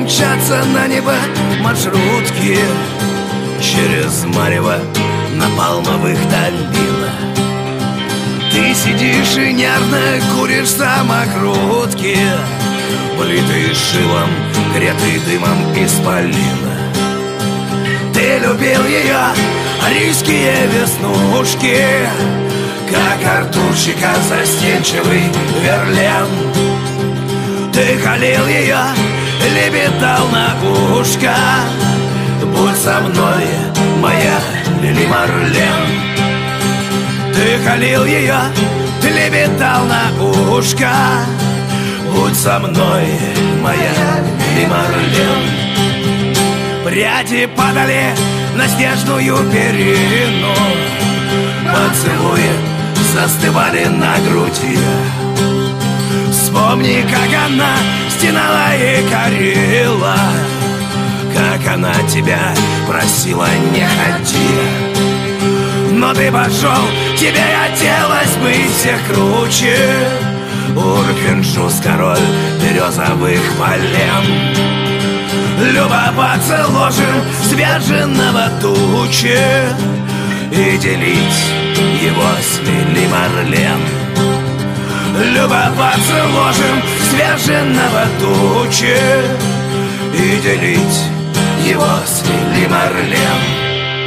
мчатся на небо маршрутки через марево на палмовых долинах. Ты сидишь и нервно куришь самокрутки, политые шилом, гретый дымом исполина. Ты любил ее арийские веснушки, как Артурчика застенчивый Верлен. Ты халил ее, лепетал на ушко: будь со мной, моя Лили Марлен. Ты халил ее, ты лепетал на ушко: будь со мной, моя Лили Марлен. Пряди падали на снежную перину, поцелуи застывали на груди. Вспомни, как она стенала и корила, как она тебя просила не ходи. Но ты пошел, тебе хотелось быть всех круче. Урфинджус, король березовых полен. Любоваться ложем сверженного тучи и делить его с Лили Марлен. Любоваться ложем сверженного тучи и делить его с Лили Марлен.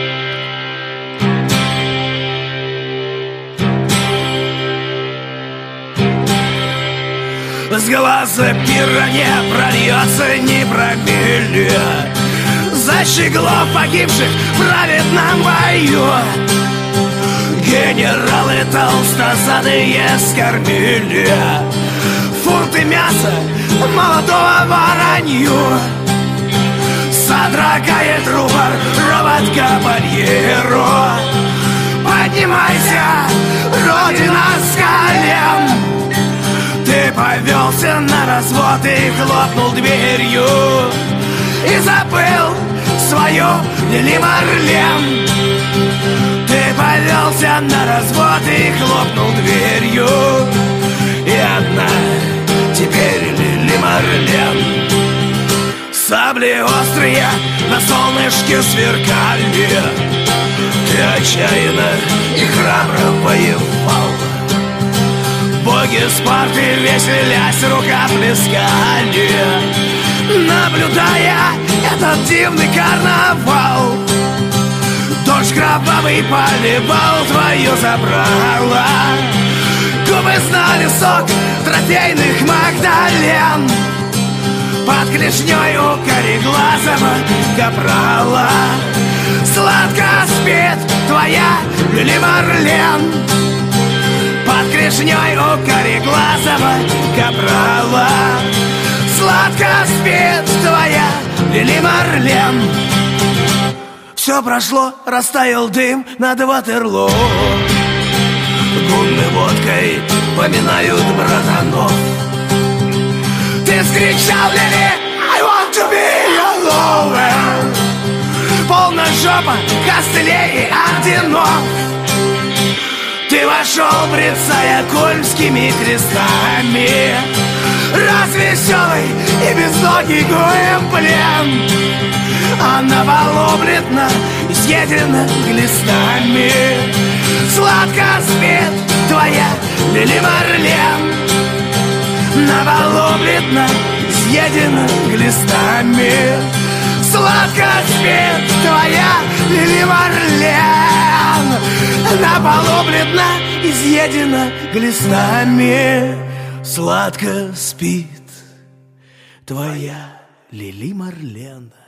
С глаза пира не прольется ни промилле защеглов погибших в праведном бою. Генералы толстозадые скормили фунты мяса молодого воронью. Содрогает рупор робот Кабальеро. Поднимайся, Родина, с колен. Ты повелся на развод и хлопнул дверью и забыл свою Лили Марлен. Ты повелся на развод и хлопнул дверью, и одна теперь Лили Марлен. Сабли острые на солнышке сверкали. Ты отчаянно и храбро воевал. Боги Спарты, веселясь, рукоплескали, наблюдая этот дивный карнавал. Дождь кровавый поливал твое забрало. Губы знали сок трофейных Магдален. Под клешней у кореглазого капрала сладко спит твоя Лили Марлен. Под клешней у кореглазого капрала сладко спит твоя Лили Марлен. Все прошло, растаял дым над Ватерлоо. Гунны водкой поминают братанов. Ты скричал, Лили, I want to be your lover. Полная жопа костылей и орденов. Ты вошел, брецая кольмскими крестами, развеселый и безногий Гуэмплен. Она волоблена и съедена глистами. Сладко спит твоя Лили Марлен. Наволоблена, съедена глистами. Сладко спит твоя Лили Марлен. Наволоблена, изъедена глистами. Сладко спит твоя Лили Марлен.